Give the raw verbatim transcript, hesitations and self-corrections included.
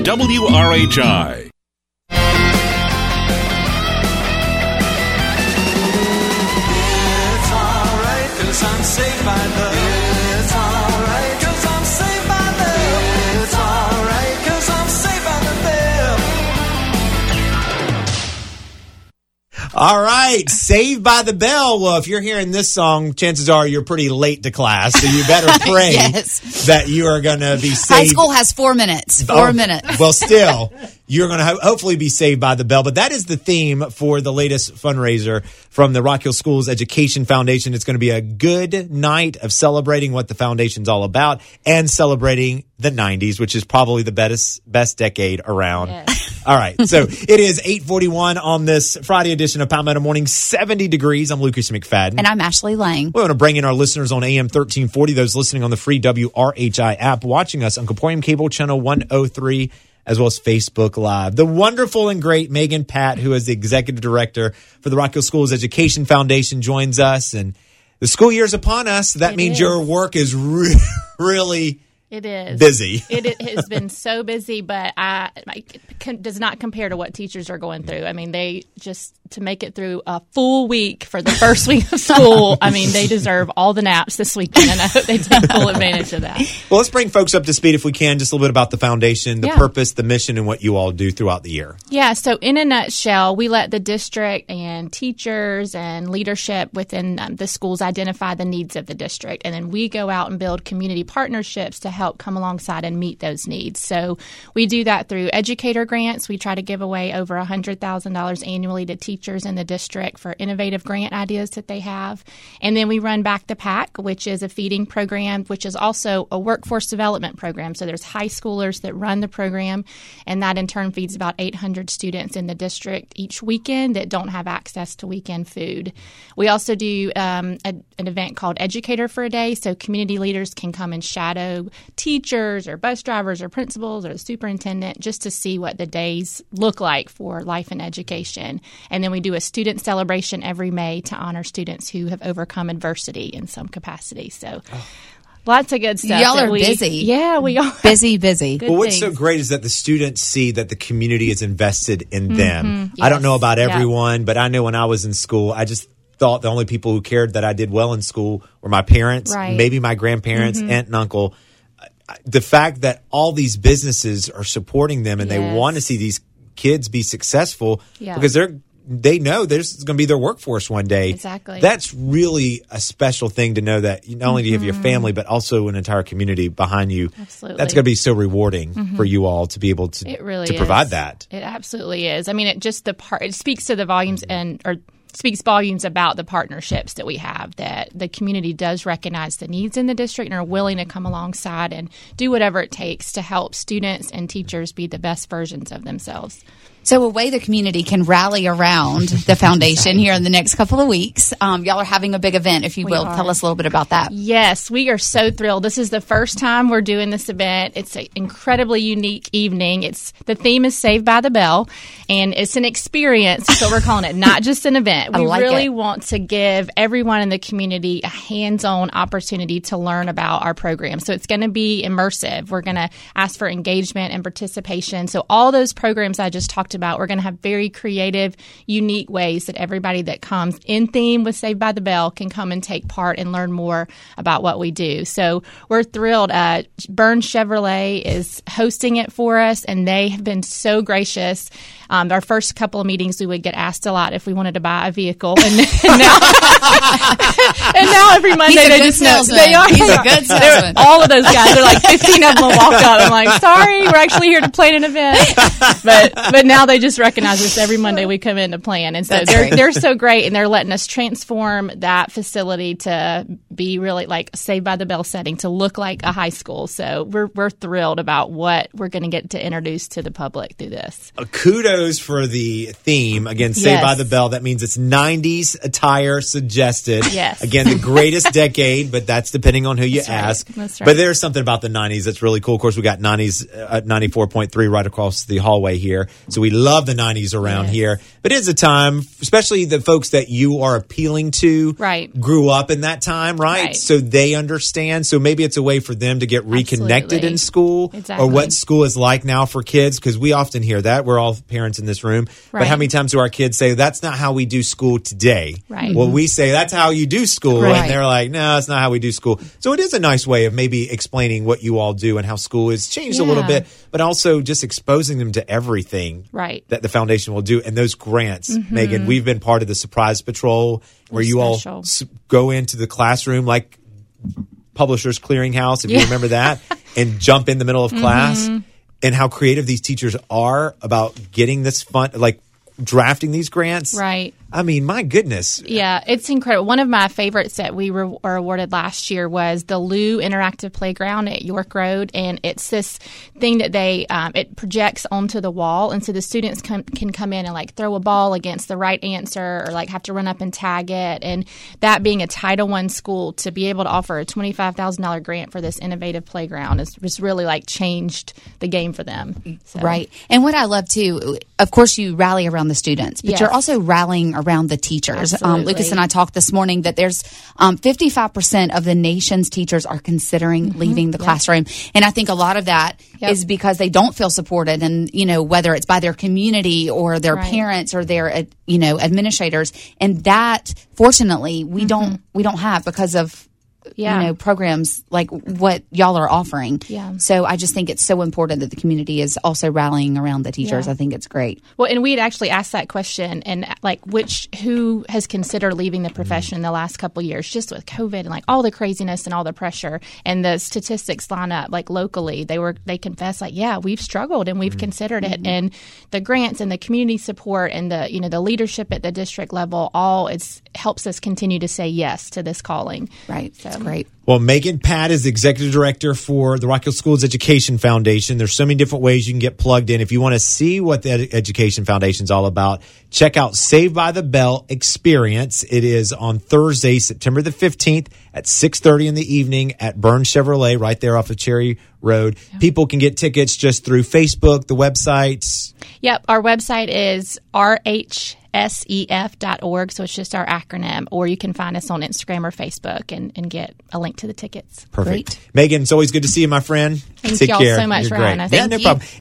W R H I. It's alright, 'cause I'm saved by love. It's alright, 'cause I'm saved by love. It's alright, 'cause I'm saved by the bell. All right, Saved by the Bell. Well, if you're hearing this song, chances are you're pretty late to class, so you better pray Yes. that you are going to be saved. High school has four minutes. Four Oh, minutes. Well, still, you're going to ho- hopefully be saved by the bell. But that is the theme for the latest fundraiser from the Rock Hill Schools Education Foundation. It's going to be a good night of celebrating what the foundation's all about and celebrating the nineties, which is probably the best best decade around. Yes. All right. So it is eight forty-one on this Friday edition of Palmetto Morning, seventy degrees. I'm Lucas McFadden. And I'm Ashley Lang. We want to bring in our listeners on A M thirteen forty, those listening on the free W R H I app, watching us on Caporium Cable Channel one oh three, as well as Facebook Live. The wonderful and great Megan Pat, who is the executive director for the Rock Hill Schools Education Foundation, joins us. And the school year is upon us. That It means is. your work is re- really It is busy. It, it has been so busy, but I, it con- does not compare to what teachers are going through. I mean, they just to make it through a full week for the first week of school. I mean, they deserve all the naps this weekend, and I hope they take full advantage of that. Well, let's bring folks up to speed if we can, just a little bit about the foundation, the Yeah. purpose, the mission, and what you all do throughout the year. Yeah, so in a nutshell, we let the district and teachers and leadership within um, the schools identify the needs of the district, and then we go out and build community partnerships to help come alongside and meet those needs. So we do that through educator grants. We try to give away over one hundred thousand dollars annually to teachers in the district for innovative grant ideas that they have. And then we run Back the Pack, which is a feeding program, which is also a workforce development program. So there's high schoolers that run the program, and that in turn feeds about eight hundred students in the district each weekend that don't have access to weekend food. We also do um, a, an event called Educator for a Day, so community leaders can come and shadow teachers or bus drivers or principals or the superintendent just to see what the days look like for life and education. And then we do a student celebration every May to honor students who have overcome adversity in some capacity. So lots of good stuff. Y'all that are we- busy. Yeah, we are. Busy, busy. Good Well, what's so things. great is that the students see that the community is invested in them. I don't know Yes. about Yeah. everyone, but I know when I was in school, I just thought the only people who cared that I did well in school were my parents, Right. maybe my grandparents, aunt and uncle. The fact that all these businesses are supporting them and they Yes. want to see these kids be successful Yeah. because they're they know there's going to be their workforce one day. Exactly. That's really a special thing to know that not only do you have your family, but also an entire community behind you. Absolutely. That's going to be so rewarding for you all to be able to, It really to provide is. that. It absolutely is. I mean, it just the part. It speaks to the volumes and or speaks volumes about the partnerships that we have. That the community does recognize the needs in the district and are willing to come alongside and do whatever it takes to help students and teachers be the best versions of themselves. So a way the community can rally around the foundation here in the next couple of weeks. Um, y'all are having a big event, if you We will. are. Tell us a little bit about that. Yes, we are so thrilled. This is the first time we're doing this event. It's an incredibly unique evening. It's the theme is Saved by the Bell, and it's an experience. That's what we're calling it, not just an event. I We like really it. want to give everyone in the community a hands-on opportunity to learn about our program. So it's going to be immersive. We're going to ask for engagement and participation. So all those programs I just talked about, we're going to have very creative, unique ways that everybody that comes in theme with Saved by the Bell can come and take part and learn more about what we do. So we're thrilled. Uh, Burns Chevrolet is hosting it for us, and they have been so gracious. Um, our first couple of meetings, we would get asked a lot if we wanted to buy a vehicle, and, and now, and now every Monday He's a they good just know salesman. they are. He's a they are. good They're- salesman. All of those guys, they're like fifteen of them will walk up. I'm like, sorry, we're actually here to plan an event, but but now they just recognize us every Monday we come in to plan, and so That's they're great. they're so great, and they're letting us transform that facility to be really like a Saved by the Bell setting, to look like a high school. So we're we're thrilled about what we're going to get to introduce to the public through this. Uh, kudos for the theme. Again, Saved Yes. by the Bell. That means it's nineties attire suggested. Yes. Again, the greatest decade, but that's depending on who you That's right. ask. That's right. But there's something about the nineties that's really cool. Of course, we got nineties at ninety-four point three right across the hallway here. So we love the nineties around Yes. here. But it is a time, especially the folks that you are appealing to, Right. grew up in that time, right? Right. So they understand. So maybe it's a way for them to get reconnected Absolutely. in school, Exactly. or what school is like now for kids, because we often hear that. We're all parents in this room. But Right. how many times do our kids say, that's not how we do school today? Right. Well, we say, that's how you do school. Right. And they're like, no, it's not how we do school. So it is a nice way of maybe explaining what you all do and how school has changed a little Yeah. bit, but also just exposing them to everything Right. that the foundation will do. And those grants, Megan, we've been part of the Surprise Patrol where They're you all special. s- go into the classroom like Publishers Clearinghouse, if you Yeah. remember that, and jump in the middle of class, and how creative these teachers are about getting this fun, like drafting these grants. Right. I mean, my goodness. Yeah, it's incredible. One of my favorites that we were, were awarded last year was the Lou Interactive Playground at York Road, and it's this thing that they um, it projects onto the wall, and so the students come, can come in and like throw a ball against the right answer, or like have to run up and tag it. And that being a Title One school, to be able to offer a twenty-five thousand dollar grant for this innovative playground is just really like changed the game for them. So, Right. And what I love too, of course, you rally around the students, but Yes. you're also rallying around the teachers. Um, Absolutely. Lucas and I talked this morning that there's um, fifty-five percent of the nation's teachers are considering leaving the classroom. And I think a lot of that Yep. is because they don't feel supported. And, you know, whether it's by their community or their Right. parents or their, uh, you know, administrators. And that, fortunately, we don't, we don't have because of, Yeah. you know, programs like what y'all are offering. Yeah. So I just think it's so important that the community is also rallying around the teachers. Yeah. I think it's great. Well, and we had actually asked that question, and like, which who has considered leaving the profession in the last couple of years, just with COVID and like all the craziness and all the pressure, and the statistics line up. Like locally, they were they confessed like, yeah, we've struggled and we've considered it, and the grants and the community support and the you know the leadership at the district level, all it's helps us continue to say yes to this calling. Right. So, It's great. Well, Megan Pat is the executive director for the Rock Hill Schools Education Foundation. There's so many different ways you can get plugged in. If you want to see what the Ed- Education Foundation is all about, check out Saved by the Bell Experience. It is on Thursday, September the fifteenth at six thirty in the evening at Burns Chevrolet right there off of Cherry Road. People can get tickets just through Facebook, the websites. Yep, our website is r h s e f dot org, so it's just our acronym, or you can find us on Instagram or Facebook and, and get a link to the tickets. Perfect. Great. Megan, it's always good to see you, my friend. Thank Take y'all care. so much, You're Ryan. great. Thank Yeah, no you. problem.